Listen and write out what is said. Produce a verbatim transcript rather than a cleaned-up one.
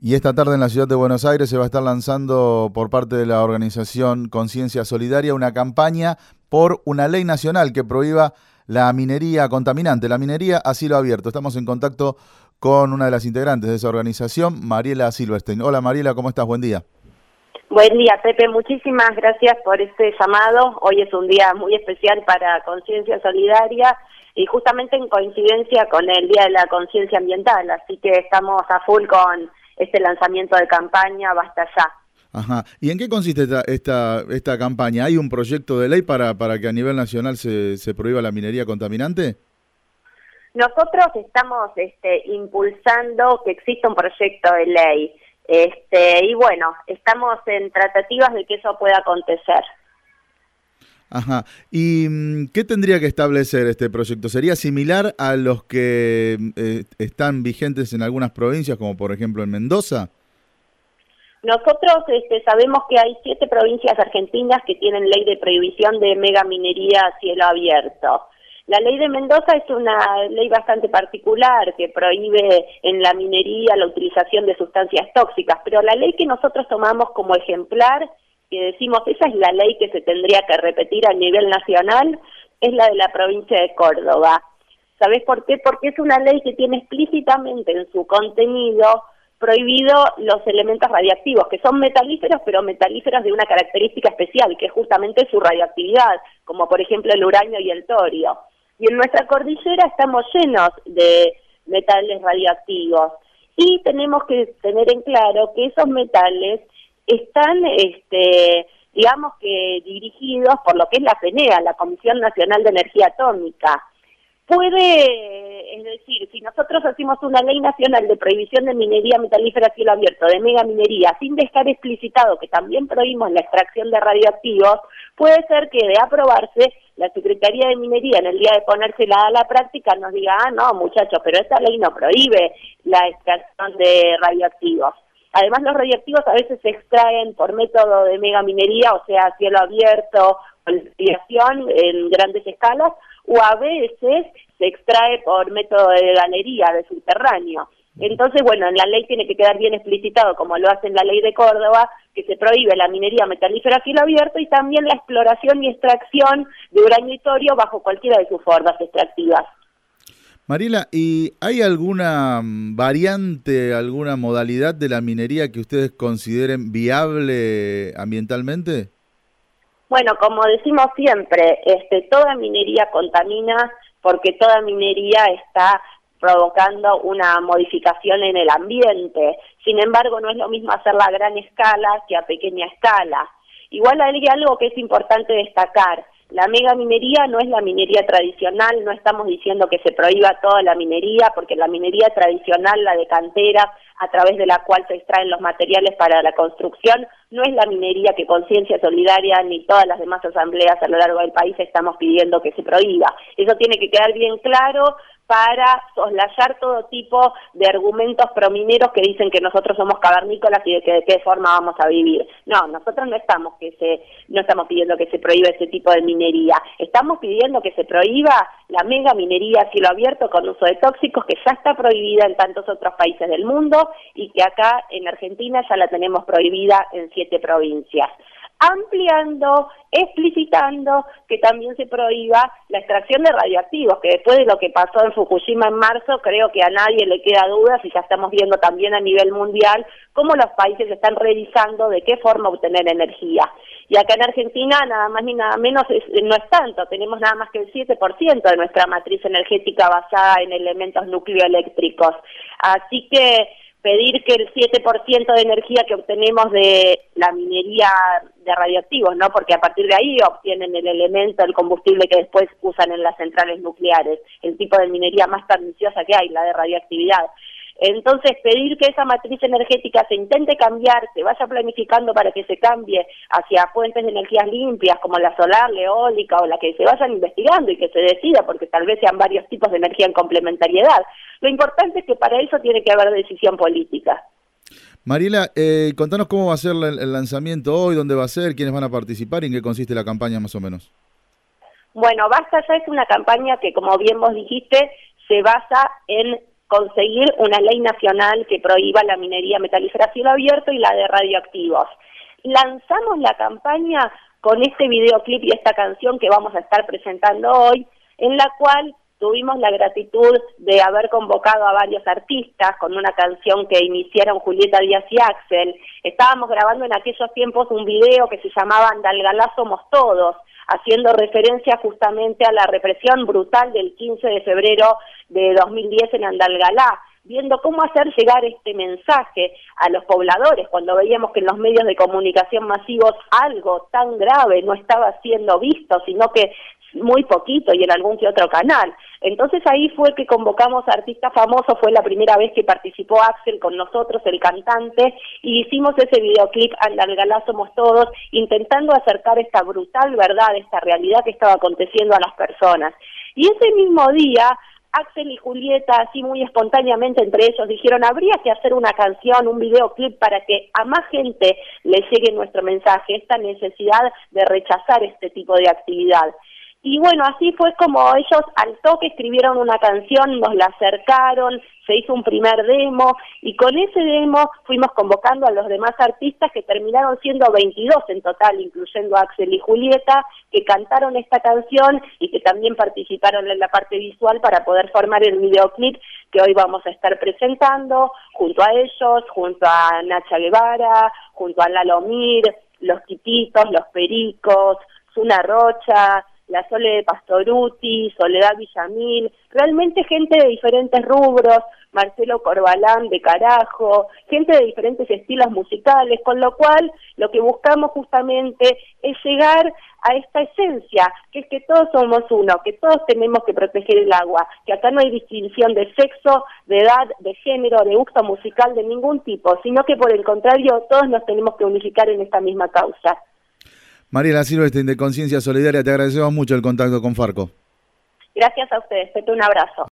Y esta tarde en la ciudad de Buenos Aires se va a estar lanzando por parte de la organización Conciencia Solidaria una campaña por una ley nacional que prohíba la minería contaminante, la minería a cielo abierto. Estamos en contacto con una de las integrantes de esa organización, Mariela Silverstein. Hola Mariela, ¿cómo estás? Buen día. Buen día, Pepe. Muchísimas gracias por este llamado. Hoy es un día muy especial para Conciencia Solidaria y justamente en coincidencia con el Día de la Conciencia Ambiental, así que estamos a full con este lanzamiento de campaña Basta Ya. Ajá. ¿Y en qué consiste esta, esta, esta campaña? ¿Hay un proyecto de ley para, para que a nivel nacional se, se prohíba la minería contaminante? Nosotros estamos este, impulsando que exista un proyecto de ley. Este, y bueno, estamos en tratativas de que eso pueda acontecer. Ajá. ¿Y qué tendría que establecer este proyecto? ¿Sería similar a los que eh, están vigentes en algunas provincias, como por ejemplo en Mendoza? Nosotros este, sabemos que hay siete provincias argentinas que tienen ley de prohibición de megaminería a cielo abierto. La ley de Mendoza es una ley bastante particular que prohíbe en la minería la utilización de sustancias tóxicas, pero la ley que nosotros tomamos como ejemplar, que decimos esa es la ley que se tendría que repetir a nivel nacional, es la de la provincia de Córdoba. ¿Sabés por qué? Porque es una ley que tiene explícitamente en su contenido prohibido los elementos radiactivos, que son metalíferos, pero metalíferos de una característica especial, que es justamente su radioactividad, como por ejemplo el uranio y el torio. Y en nuestra cordillera estamos llenos de metales radioactivos y tenemos que tener en claro que esos metales están, este, digamos que dirigidos por lo que es la C N E A, la Comisión Nacional de Energía Atómica. Puede, es decir, si nosotros hacemos una ley nacional de prohibición de minería metalífera a cielo abierto, de megaminería, sin dejar explicitado que también prohibimos la extracción de radioactivos, puede ser que de aprobarse, la Secretaría de Minería en el día de ponérsela a la práctica nos diga, ah, no, muchachos, pero esta ley no prohíbe la extracción de radioactivos. Además, los radioactivos a veces se extraen por método de megaminería, o sea, a cielo abierto, con investigación en grandes escalas, o a veces se extrae por método de galería, de subterráneo. Entonces, bueno, en la ley tiene que quedar bien explicitado, como lo hace en la ley de Córdoba, que se prohíbe la minería metalífera a cielo abierto y también la exploración y extracción de uranio y torio bajo cualquiera de sus formas extractivas. Mariela, ¿y hay alguna variante, alguna modalidad de la minería que ustedes consideren viable ambientalmente? Bueno, como decimos siempre, este, toda minería contamina porque toda minería está provocando una modificación en el ambiente. Sin embargo, no es lo mismo hacerla a gran escala que a pequeña escala. Igual hay algo que es importante destacar. La megaminería no es la minería tradicional, no estamos diciendo que se prohíba toda la minería, porque la minería tradicional, la de cantera, a través de la cual se extraen los materiales para la construcción, no es la minería que Conciencia Solidaria ni todas las demás asambleas a lo largo del país estamos pidiendo que se prohíba. Eso tiene que quedar bien claro para soslayar todo tipo de argumentos promineros que dicen que nosotros somos cavernícolas y de que de qué forma vamos a vivir. No, nosotros no estamos que se no estamos pidiendo que se prohíba ese tipo de minería. Estamos pidiendo que se prohíba la mega minería a cielo abierto con uso de tóxicos, que ya está prohibida en tantos otros países del mundo y que acá en Argentina ya la tenemos prohibida en siete provincias. Ampliando, explicitando que también se prohíba la extracción de radioactivos, que después de lo que pasó en Fukushima en marzo, creo que a nadie le queda duda, si ya estamos viendo también a nivel mundial cómo los países están revisando de qué forma obtener energía. Y acá en Argentina nada más ni nada menos es, no es tanto, tenemos nada más que el siete por ciento de nuestra matriz energética basada en elementos nucleoeléctricos. Así que pedir que el siete por ciento de energía que obtenemos de la minería de radioactivos, ¿no? Porque a partir de ahí obtienen el elemento, el combustible que después usan en las centrales nucleares, el tipo de minería más perniciosa que hay, la de radioactividad. Entonces, pedir que esa matriz energética se intente cambiar, se vaya planificando para que se cambie hacia fuentes de energías limpias como la solar, la eólica o la que se vayan investigando y que se decida, porque tal vez sean varios tipos de energía en complementariedad. Lo importante es que para eso tiene que haber decisión política. Mariela, eh, contanos cómo va a ser el lanzamiento hoy, dónde va a ser, quiénes van a participar y en qué consiste la campaña más o menos. Bueno, Basta Ya es una campaña que, como bien vos dijiste, se basa en conseguir una ley nacional que prohíba la minería metalífera a cielo abierto y la de radioactivos. Lanzamos la campaña con este videoclip y esta canción que vamos a estar presentando hoy, en la cual tuvimos la gratitud de haber convocado a varios artistas con una canción que iniciaron Julieta Díaz y Axel. Estábamos grabando en aquellos tiempos un video que se llamaba Andalgalá Somos Todos, haciendo referencia justamente a la represión brutal del quince de febrero de dos mil diez en Andalgalá, viendo cómo hacer llegar este mensaje a los pobladores, cuando veíamos que en los medios de comunicación masivos algo tan grave no estaba siendo visto, sino que muy poquito y en algún que otro canal. Entonces ahí fue que convocamos a artistas famosos, fue la primera vez que participó Axel con nosotros, el cantante, y hicimos ese videoclip Andalgalá Somos Todos, intentando acercar esta brutal verdad, esta realidad que estaba aconteciendo a las personas. Y ese mismo día, Axel y Julieta, así muy espontáneamente entre ellos, dijeron, habría que hacer una canción, un videoclip para que a más gente le llegue nuestro mensaje, esta necesidad de rechazar este tipo de actividad. Y bueno, así fue como ellos al toque escribieron una canción, nos la acercaron, se hizo un primer demo, y con ese demo fuimos convocando a los demás artistas, que terminaron siendo veintidós en total, incluyendo a Axel y Julieta, que cantaron esta canción y que también participaron en la parte visual para poder formar el videoclip que hoy vamos a estar presentando, junto a ellos, junto a Nacha Guevara, junto a Lalo Mir, Los Tipitos, Los Pericos, Zuna Rocha, la Sole de Pastoruti, Soledad Villamil, realmente gente de diferentes rubros, Marcelo Corbalán de Carajo, gente de diferentes estilos musicales, con lo cual lo que buscamos justamente es llegar a esta esencia, que es que todos somos uno, que todos tenemos que proteger el agua, que acá no hay distinción de sexo, de edad, de género, de gusto musical, de ningún tipo, sino que por el contrario todos nos tenemos que unificar en esta misma causa. Mariela Silvestein de Conciencia Solidaria, te agradecemos mucho el contacto con Farco. Gracias a ustedes, Pepe, un abrazo.